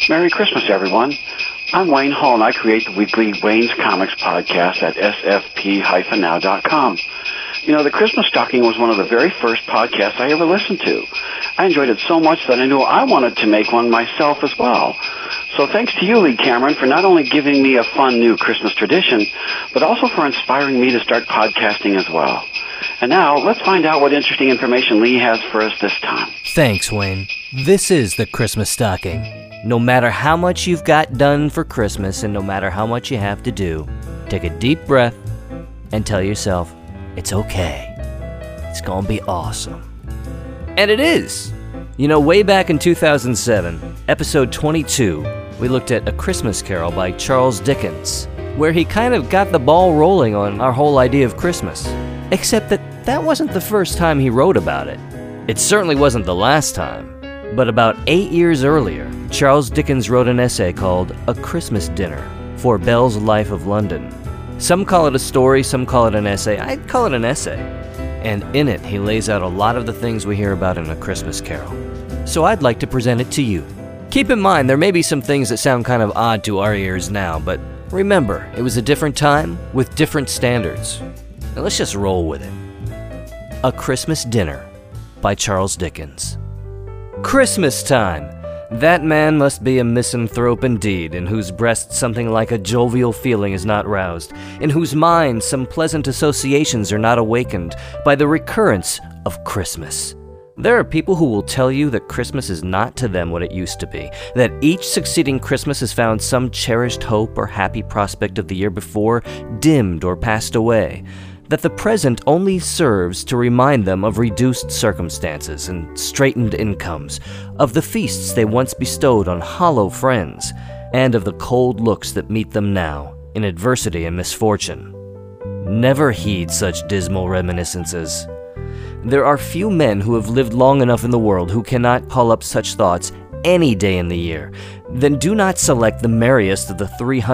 Merry Christmas, everyone. I'm Wayne Hall, and I create the weekly Wayne's Comics podcast at sfp-now.com. You know, the Christmas Stocking was one of the very first podcasts I ever listened to. I enjoyed it so much that I knew I wanted to make one myself as well. So thanks to you, Lee Cameron, for not only giving me a fun new Christmas tradition, but also for inspiring me to start podcasting as well. And now, let's find out what interesting information Lee has for us this time. Thanks, Wayne. This is the Christmas Stocking. No matter how much you've got done for Christmas and no matter how much you have to do, take a deep breath and tell yourself, it's okay. It's gonna be awesome. And it is! You know, way back in 2007, episode 22, we looked at A Christmas Carol by Charles Dickens, where he kind of got the ball rolling on our whole idea of Christmas. Except that wasn't the first time he wrote about it. It certainly wasn't the last time. But about 8 years earlier, Charles Dickens wrote an essay called A Christmas Dinner for Bell's Life of London. Some call it a story, some call it an essay. I'd call it an essay. And in it, he lays out a lot of the things we hear about in A Christmas Carol. So I'd like to present it to you. Keep in mind, there may be some things that sound kind of odd to our ears now, but remember, it was a different time with different standards. Now let's just roll with it. A Christmas Dinner by Charles Dickens. Christmas time! That man must be a misanthrope indeed, in whose breast something like a jovial feeling is not roused, in whose mind some pleasant associations are not awakened by the recurrence of Christmas. There are people who will tell you that Christmas is not to them what it used to be, that each succeeding Christmas has found some cherished hope or happy prospect of the year before dimmed or passed away, that the present only serves to remind them of reduced circumstances and straitened incomes, of the feasts they once bestowed on hollow friends, and of the cold looks that meet them now in adversity and misfortune. Never heed such dismal reminiscences. There are few men who have lived long enough in the world who cannot call up such thoughts any day in the year. Then do not select the merriest of the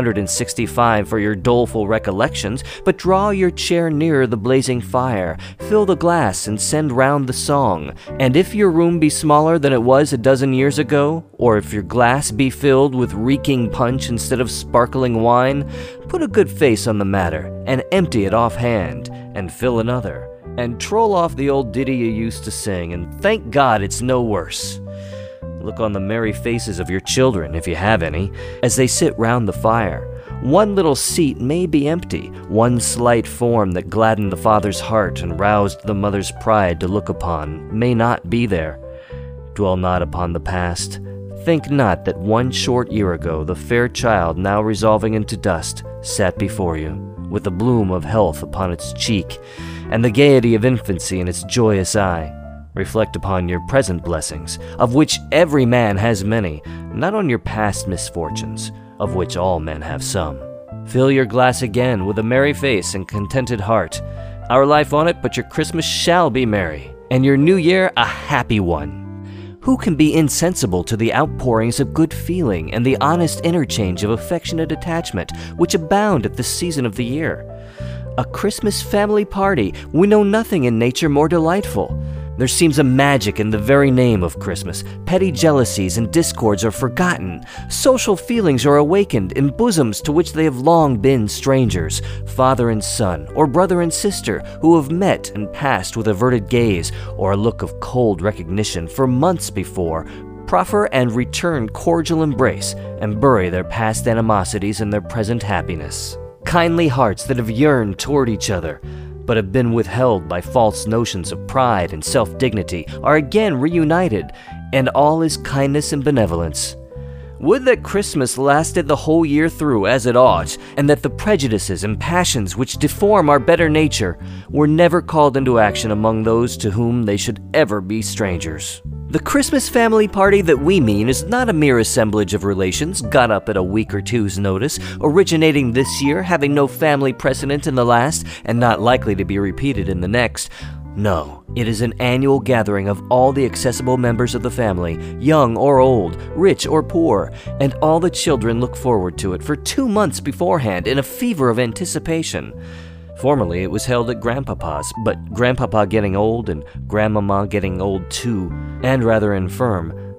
365 for your doleful recollections, but draw your chair nearer the blazing fire, fill the glass and send round the song, and if your room be smaller than it was a dozen years ago, or if your glass be filled with reeking punch instead of sparkling wine, put a good face on the matter, and empty it offhand, and fill another, and troll off the old ditty you used to sing, and thank God it's no worse. Look on the merry faces of your children, if you have any, as they sit round the fire. One little seat may be empty, one slight form that gladdened the father's heart and roused the mother's pride to look upon may not be there. Dwell not upon the past. Think not that 1 short year ago the fair child now resolving into dust sat before you, with the bloom of health upon its cheek, and the gaiety of infancy in its joyous eye. Reflect upon your present blessings, of which every man has many, not on your past misfortunes, of which all men have some. Fill your glass again with a merry face and contented heart. Our life on it, but your Christmas shall be merry, and your new year a happy one. Who can be insensible to the outpourings of good feeling and the honest interchange of affectionate attachment which abound at this season of the year? A Christmas family party, we know nothing in nature more delightful. There seems a magic in the very name of Christmas. Petty jealousies and discords are forgotten. Social feelings are awakened in bosoms to which they have long been strangers. Father and son, or brother and sister, who have met and passed with averted gaze or a look of cold recognition for months before, proffer and return cordial embrace and bury their past animosities in their present happiness. Kindly hearts that have yearned toward each other, but have been withheld by false notions of pride and self-dignity, are again reunited, and all is kindness and benevolence. Would that Christmas lasted the whole year through as it ought, and that the prejudices and passions which deform our better nature were never called into action among those to whom they should ever be strangers. The Christmas family party that we mean is not a mere assemblage of relations got up at a week or two's notice, originating this year, having no family precedent in the last, and not likely to be repeated in the next. No, it is an annual gathering of all the accessible members of the family, young or old, rich or poor, and all the children look forward to it for 2 months beforehand in a fever of anticipation. Formerly, it was held at Grandpapa's, but Grandpapa getting old and Grandmama getting old too, and rather infirm,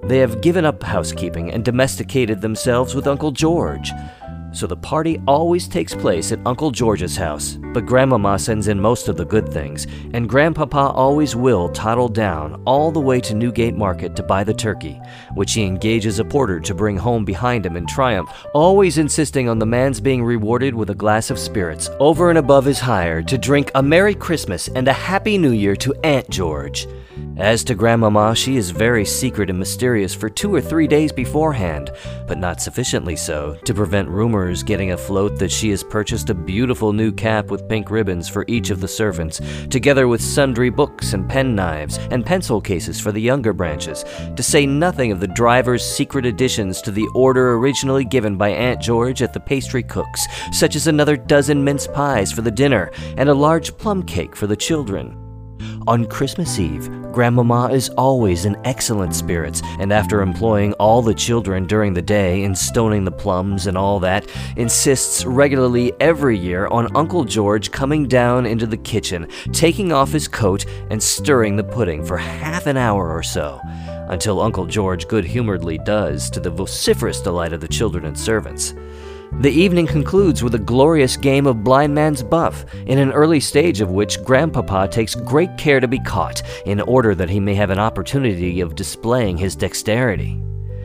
They have given up housekeeping and domesticated themselves with Uncle George. So the party always takes place at Uncle George's house, but Grandmama sends in most of the good things, and Grandpapa always will toddle down all the way to Newgate Market to buy the turkey, which he engages a porter to bring home behind him in triumph, always insisting on the man's being rewarded with a glass of spirits over and above his hire to drink a Merry Christmas and a Happy New Year to Aunt George. As to Grandmama, she is very secret and mysterious for 2 or 3 days beforehand, but not sufficiently so to prevent rumors getting afloat that she has purchased a beautiful new cap with pink ribbons for each of the servants, together with sundry books and penknives and pencil cases for the younger branches, to say nothing of the driver's secret additions to the order originally given by Aunt George at the pastry cook's, such as another dozen mince pies for the dinner and a large plum cake for the children. On Christmas Eve, Grandmama is always in excellent spirits, and after employing all the children during the day in stoning the plums and all that, insists regularly every year on Uncle George coming down into the kitchen, taking off his coat, and stirring the pudding for half an hour or so, until Uncle George good-humoredly does, to the vociferous delight of the children and servants. The evening concludes with a glorious game of blind man's buff, in an early stage of which Grandpapa takes great care to be caught, in order that he may have an opportunity of displaying his dexterity.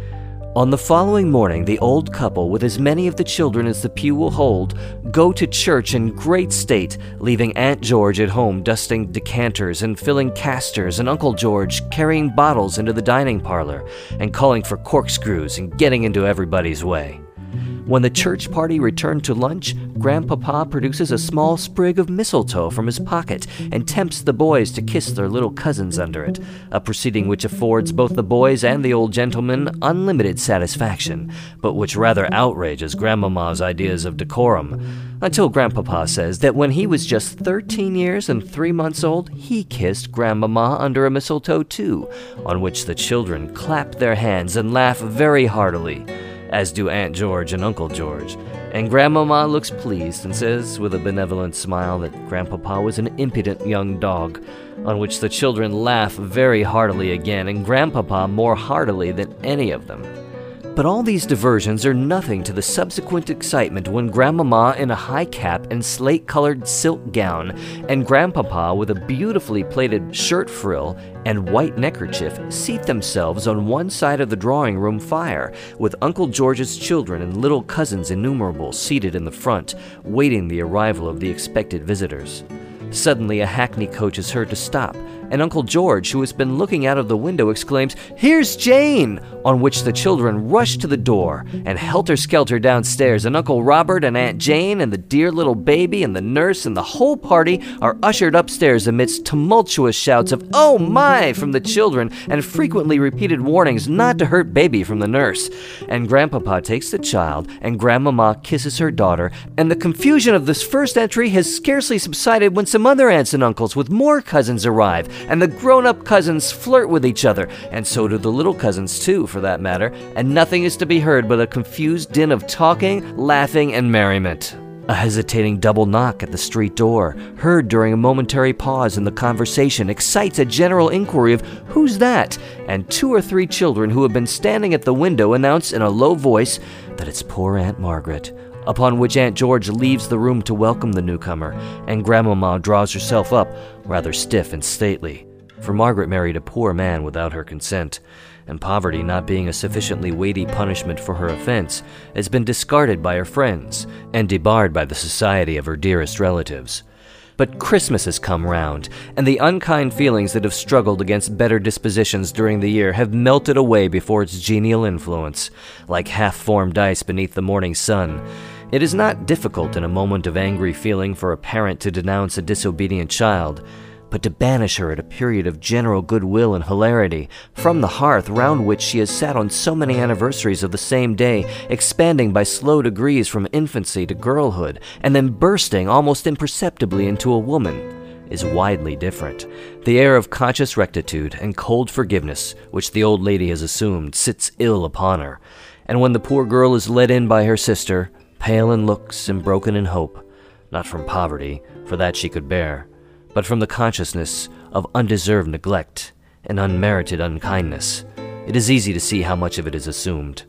On the following morning, the old couple, with as many of the children as the pew will hold, go to church in great state, leaving Aunt George at home dusting decanters and filling casters, and Uncle George carrying bottles into the dining parlor, and calling for corkscrews and getting into everybody's way. When the church party return to lunch, Grandpapa produces a small sprig of mistletoe from his pocket and tempts the boys to kiss their little cousins under it, a proceeding which affords both the boys and the old gentleman unlimited satisfaction, but which rather outrages Grandmama's ideas of decorum, until Grandpapa says that when he was just 13 years and 3 months old, he kissed Grandmama under a mistletoe too, on which the children clap their hands and laugh very heartily, as do Aunt George and Uncle George, and Grandmama looks pleased and says with a benevolent smile that Grandpapa was an impudent young dog, on which the children laugh very heartily again, and Grandpapa more heartily than any of them. But all these diversions are nothing to the subsequent excitement when Grandmama in a high cap and slate-colored silk gown, and Grandpapa with a beautifully plaited shirt frill and white neckerchief seat themselves on one side of the drawing-room fire, with Uncle George's children and little cousins innumerable seated in the front, waiting the arrival of the expected visitors. Suddenly a hackney coach is heard to stop, and Uncle George, who has been looking out of the window, exclaims, "Here's Jane!" on which the children rush to the door, and helter-skelter downstairs, and Uncle Robert and Aunt Jane and the dear little baby and the nurse and the whole party are ushered upstairs amidst tumultuous shouts of "Oh my!" from the children, and frequently repeated warnings not to hurt baby from the nurse. And Grandpapa takes the child, and Grandmama kisses her daughter, and the confusion of this first entry has scarcely subsided when some other aunts and uncles with more cousins arrive, and the grown-up cousins flirt with each other, and so do the little cousins too, for that matter, and nothing is to be heard but a confused din of talking, laughing, and merriment. A hesitating double knock at the street door, heard during a momentary pause in the conversation, excites a general inquiry of "Who's that?" and 2 or 3 children who have been standing at the window announce in a low voice that it's poor Aunt Margaret, upon which Aunt George leaves the room to welcome the newcomer, and Grandmama draws herself up, rather stiff and stately, for Margaret married a poor man without her consent, and poverty not being a sufficiently weighty punishment for her offense, has been discarded by her friends, and debarred by the society of her dearest relatives. But Christmas has come round, and the unkind feelings that have struggled against better dispositions during the year have melted away before its genial influence, like half-formed ice beneath the morning sun. It is not difficult in a moment of angry feeling for a parent to denounce a disobedient child, but to banish her at a period of general goodwill and hilarity from the hearth round which she has sat on so many anniversaries of the same day, expanding by slow degrees from infancy to girlhood, and then bursting almost imperceptibly into a woman, is widely different. The air of conscious rectitude and cold forgiveness which the old lady has assumed sits ill upon her, and when the poor girl is led in by her sister, pale in looks and broken in hope, not from poverty, for that she could bear, but from the consciousness of undeserved neglect and unmerited unkindness, it is easy to see how much of it is assumed.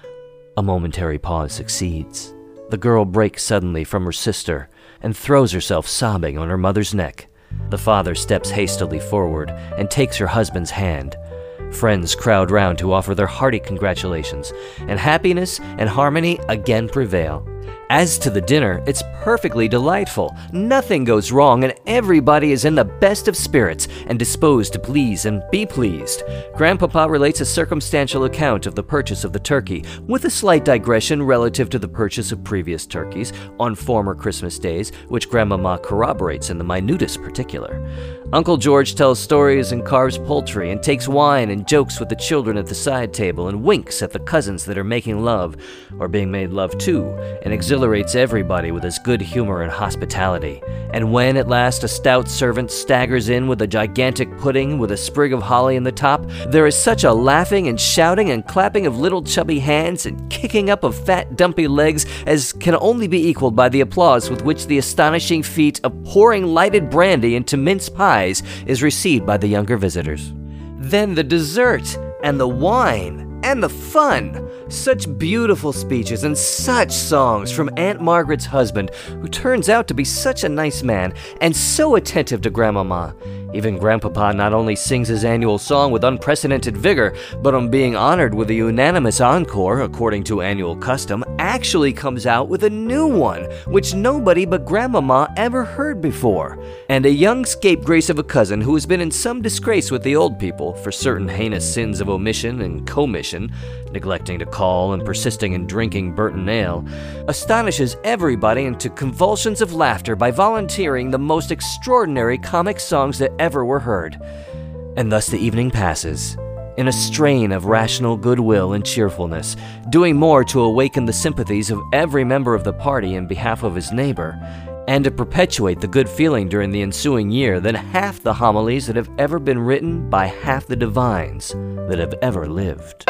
A momentary pause succeeds. The girl breaks suddenly from her sister and throws herself sobbing on her mother's neck. The father steps hastily forward and takes her husband's hand. Friends crowd round to offer their hearty congratulations, and happiness and harmony again prevail. As to the dinner, it's perfectly delightful. Nothing goes wrong, and everybody is in the best of spirits and disposed to please and be pleased. Grandpapa relates a circumstantial account of the purchase of the turkey, with a slight digression relative to the purchase of previous turkeys on former Christmas days, which Grandmama corroborates in the minutest particular. Uncle George tells stories and carves poultry and takes wine and jokes with the children at the side table and winks at the cousins that are making love, or being made love to, and exhilarates everybody with his good humor and hospitality. And when at last a stout servant staggers in with a gigantic pudding with a sprig of holly in the top, there is such a laughing and shouting and clapping of little chubby hands and kicking up of fat dumpy legs as can only be equaled by the applause with which the astonishing feat of pouring lighted brandy into mince pies is received by the younger visitors. Then the dessert, and the wine, and the fun. Such beautiful speeches and such songs from Aunt Margaret's husband, who turns out to be such a nice man and so attentive to Grandmama. Even Grandpapa not only sings his annual song with unprecedented vigor, but on being honored with a unanimous encore, according to annual custom, actually comes out with a new one, which nobody but Grandmama ever heard before. And a young scapegrace of a cousin who has been in some disgrace with the old people for certain heinous sins of omission and commission, neglecting to call and persisting in drinking Burton ale, astonishes everybody into convulsions of laughter by volunteering the most extraordinary comic songs that ever were heard. And thus the evening passes, in a strain of rational goodwill and cheerfulness, doing more to awaken the sympathies of every member of the party in behalf of his neighbor, and to perpetuate the good feeling during the ensuing year than half the homilies that have ever been written by half the divines that have ever lived.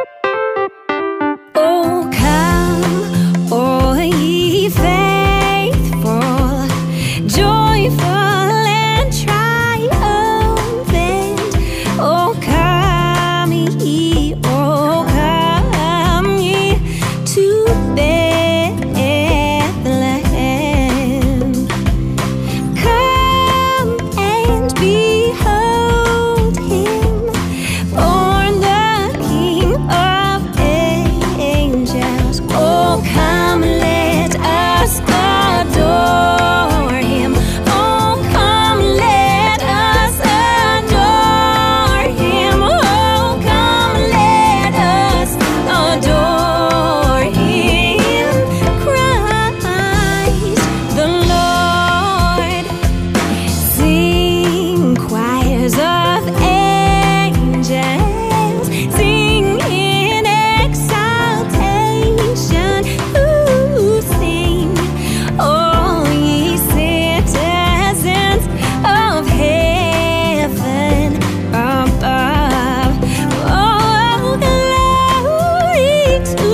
Oh, come, all ye faithful, joyful and triumphant. Oh, come ye to Bethlehem. Come and behold him, born the King of angels. Oh, come, let us adore him. Oh, come, let us adore him. Oh, come, let us adore him. Christ the Lord. Sing, choirs of angels, sing in exaltation. Ooh, sing, all ye citizens of heaven above. Oh, glory to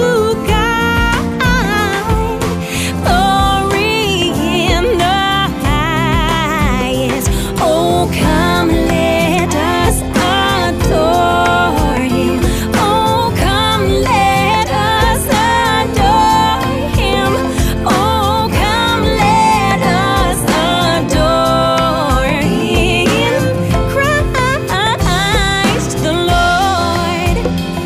God, glory in the highest. Oh, come, let us adore him. Oh, come, let us adore him. Oh, come, let us adore him. Christ the Lord.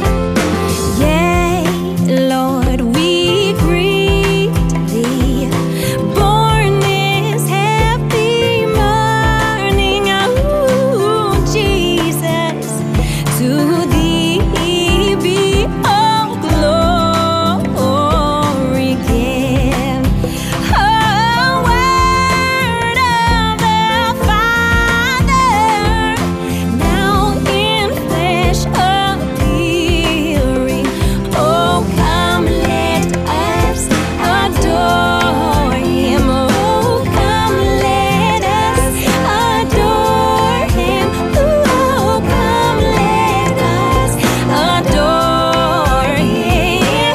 Yea, Lord, we greet thee, born this happy morning. Oh, Jesus, to thee be all glory given. Oh, word of the Father, now in flesh appearing. Oh, come, let us adore him. Oh, come, let us adore him. Oh, come, let us adore him.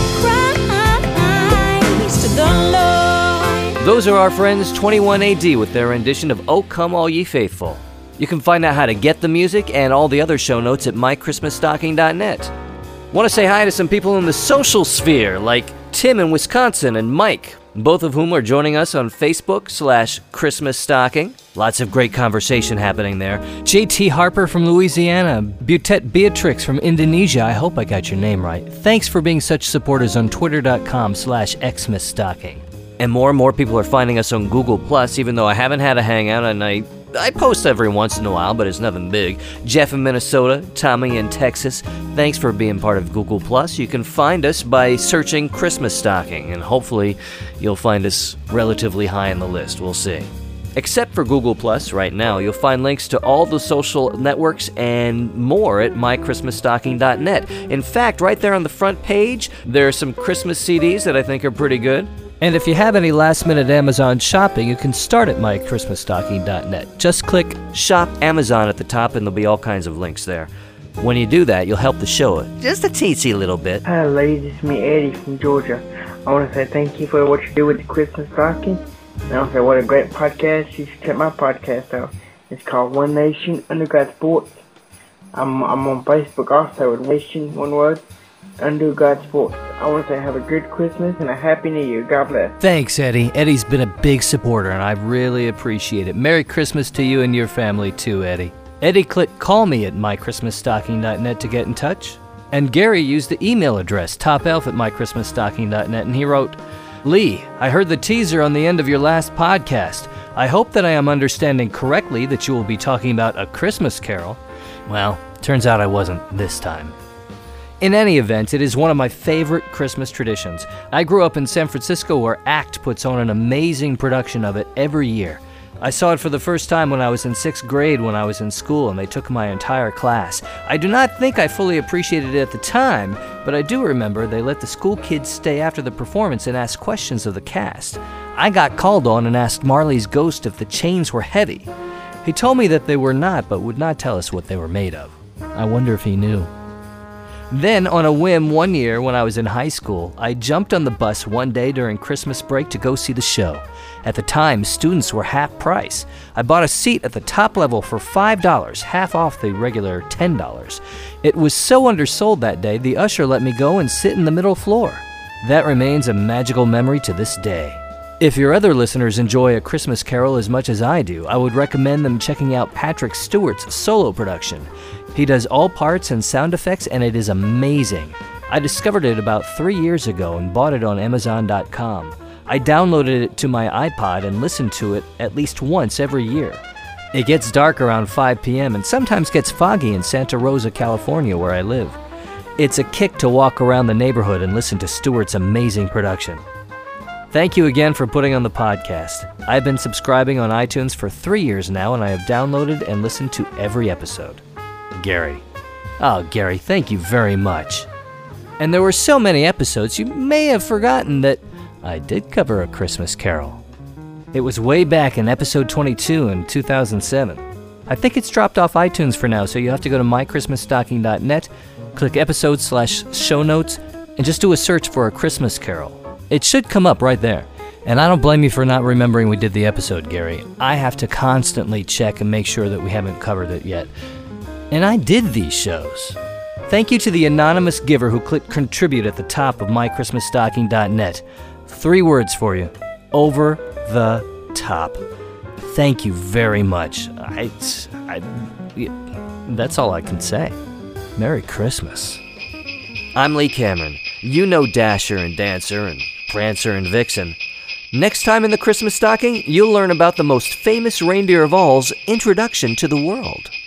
Christ the Lord. Those are our friends 21 AD with their rendition of "O Come All Ye Faithful." You can find out how to get the music and all the other show notes at mychristmasstocking.net. Want to say hi to some people in the social sphere, like Tim in Wisconsin and Mike, both of whom are joining us on Facebook/Christmas Stocking. Lots of great conversation happening there. JT Harper from Louisiana, Butet Beatrix from Indonesia, I hope I got your name right. Thanks for being such supporters on twitter.com/xmasstocking. And more people are finding us on Google+, even though I haven't had a hangout, and I post every once in a while, but it's nothing big. Jeff in Minnesota, Tommy in Texas, thanks for being part of Google+. You can find us by searching Christmas Stocking, and hopefully you'll find us relatively high on the list. We'll see. Except for Google+, right now, you'll find links to all the social networks and more at mychristmasstocking.net. In fact, right there on the front page, there are some Christmas CDs that I think are pretty good. And if you have any last-minute Amazon shopping, you can start at mychristmasstocking.net. Just click Shop Amazon at the top, and there'll be all kinds of links there. When you do that, you'll help the show just a teensy little bit. Hi, ladies. It's me, Eddie from Georgia. I want to say thank you for what you do with the Christmas Stocking. And I want to say what a great podcast. You should check my podcast out. It's called One Nation Undergrad Sports. I'm on Facebook also with Nation, one word, Undergrad Sports. I want to say have a good Christmas and a Happy New Year. God bless. Thanks, Eddie. Eddie's been a big supporter, and I really appreciate it. Merry Christmas to you and your family, too, Eddie. Eddie clicked call me at mychristmasstocking.net to get in touch. And Gary used the email address, topelf@mychristmasstocking.net, and he wrote, Lee, I heard the teaser on the end of your last podcast. I hope that I am understanding correctly that you will be talking about A Christmas Carol. Well, turns out I wasn't this time. In any event, it is one of my favorite Christmas traditions. I grew up in San Francisco where ACT puts on an amazing production of it every year. I saw it for the first time when I was in 6th grade when I was in school, and they took my entire class. I do not think I fully appreciated it at the time, but I do remember they let the school kids stay after the performance and ask questions of the cast. I got called on and asked Marley's ghost if the chains were heavy. He told me that they were not, but would not tell us what they were made of. I wonder if he knew. Then, on a whim one year when I was in high school, I jumped on the bus one day during Christmas break to go see the show. At the time, students were half price. I bought a seat at the top level for $5, half off the regular $10. It was so undersold that day, the usher let me go and sit in the middle floor. That remains a magical memory to this day. If your other listeners enjoy A Christmas Carol as much as I do, I would recommend them checking out Patrick Stewart's solo production. He does all parts and sound effects, and it is amazing. I discovered it about 3 years ago and bought it on Amazon.com. I downloaded it to my iPod and listened to it at least once every year. It gets dark around 5 p.m. and sometimes gets foggy in Santa Rosa, California, where I live. It's a kick to walk around the neighborhood and listen to Stewart's amazing production. Thank you again for putting on the podcast. I've been subscribing on iTunes for 3 years now, and I have downloaded and listened to every episode. Gary. Oh, Gary, thank you very much. And there were so many episodes, you may have forgotten that I did cover A Christmas Carol. It was way back in episode 22 in 2007. I think it's dropped off iTunes for now, so you have to go to mychristmasstocking.net, click episodes/show notes, and just do a search for A Christmas Carol. It should come up right there. And I don't blame you for not remembering we did the episode, Gary. I have to constantly check and make sure that we haven't covered it yet. And I did these shows. Thank you to the anonymous giver who clicked contribute at the top of mychristmasstocking.net. 3 words for you. Over the top. Thank you very much. That's all I can say. Merry Christmas. I'm Lee Cameron. You know Dasher and Dancer and Prancer and Vixen. Next time in the Christmas Stocking, you'll learn about the most famous reindeer of all's introduction to the world.